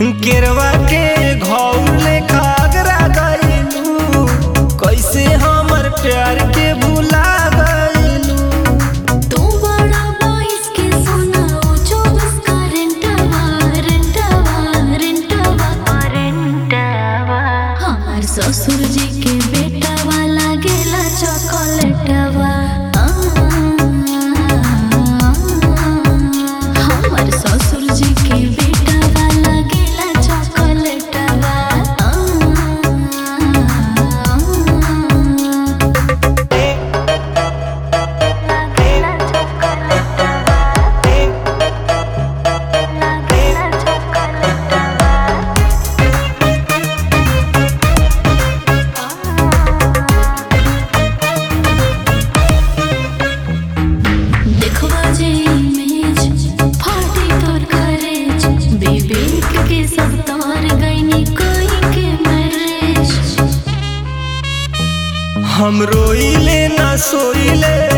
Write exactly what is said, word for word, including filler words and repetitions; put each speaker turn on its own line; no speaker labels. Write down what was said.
केरवा के घौले खागरा गइलू, कैसे हमर प्यार के भुला गइलू।
तू बड़ा बॉयज के सोना चौबीस का रेंटवा रेंटवा रेंटवा रेंटवा। हमार ससुर जी के बेटा वाला गेला चॉकलेटवा। हमार ससुर जी के बेटा वाला गेला चॉकलेटवा। देखवा जे इमेज फाटी तोर करेज, विवेक के सब तार गईनी कोई के मैरिज।
हम रोइले ना सोइले